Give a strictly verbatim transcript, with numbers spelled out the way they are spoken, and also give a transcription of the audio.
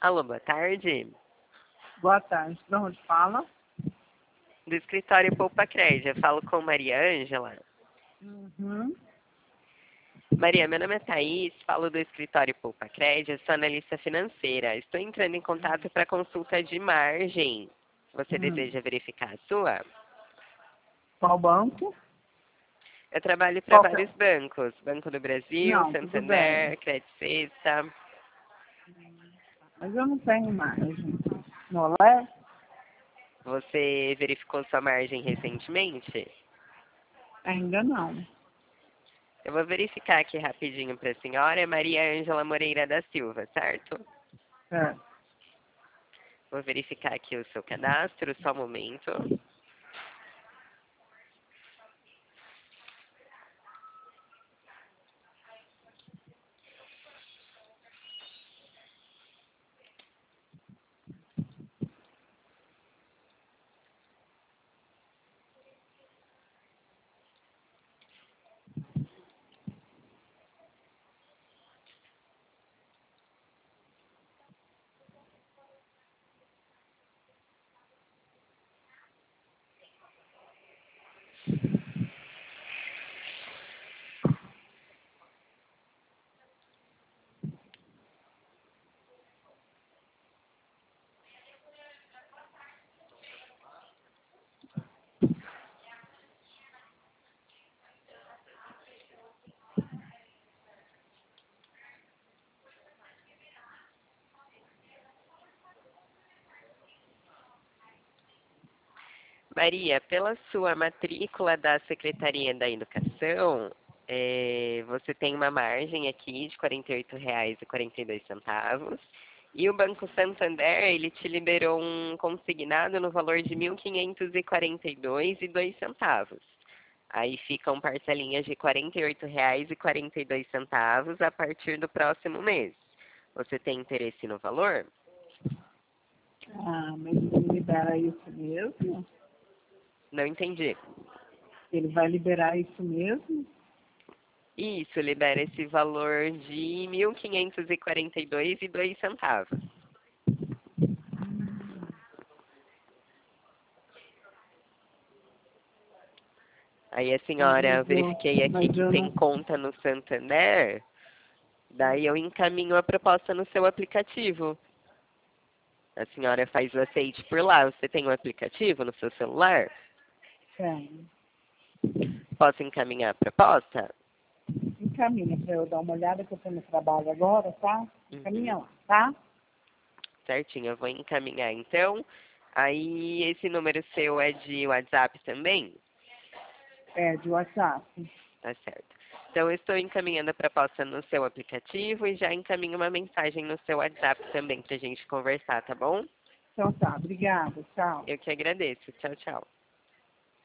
Alô, boa tarde. Boa tarde. De onde fala? Do escritório Poupa Crédito. Eu falo com Maria Ângela. Uhum. Maria, meu nome é Thaís, falo do escritório Poupa Crédito, sou analista financeira. Estou entrando em contato para consulta de margem. Você Hum. deseja verificar a sua? Qual banco? Eu trabalho para Qual que é? vários bancos. Banco do Brasil, Não, tudo bem. Santander, Credit Sexta. Mas eu não tenho margem. No é? Você verificou sua margem recentemente? Ainda não. Eu vou verificar aqui rapidinho para a senhora. É Maria Ângela Moreira da Silva, certo? É. Vou verificar aqui o seu cadastro, só um momento. Maria, pela sua matrícula da Secretaria da Educação, é, você tem uma margem aqui de quarenta e oito reais e quarenta e dois centavos. E o Banco Santander, ele te liberou um consignado no valor de mil quinhentos e quarenta e dois reais e dois centavos. Aí ficam parcelinhas de quarenta e oito reais e quarenta e dois centavos a partir do próximo mês. Você tem interesse no valor? Ah, mas ele libera isso mesmo? Não entendi. Ele vai liberar isso mesmo? Isso, libera esse valor de mil quinhentos e quarenta e dois reais e dois centavos. Aí a Ah, senhora, eu mas eu, verifiquei aqui mas que eu tem não. conta no Santander, daí eu encaminho a proposta no seu aplicativo. A senhora faz o aceite por lá. Você tem um aplicativo no seu celular? Tenho. Posso encaminhar a proposta? Encaminha para eu dar uma olhada que eu estou no trabalho agora, tá? Uhum. Encaminha lá, tá? Certinho, eu vou encaminhar então. Aí esse número seu é de WhatsApp também? É, de WhatsApp. Tá certo. Então, eu estou encaminhando a proposta no seu aplicativo e já encaminho uma mensagem no seu WhatsApp também para a gente conversar, tá bom? Então tá, obrigada, tchau. Eu que agradeço. Tchau, tchau.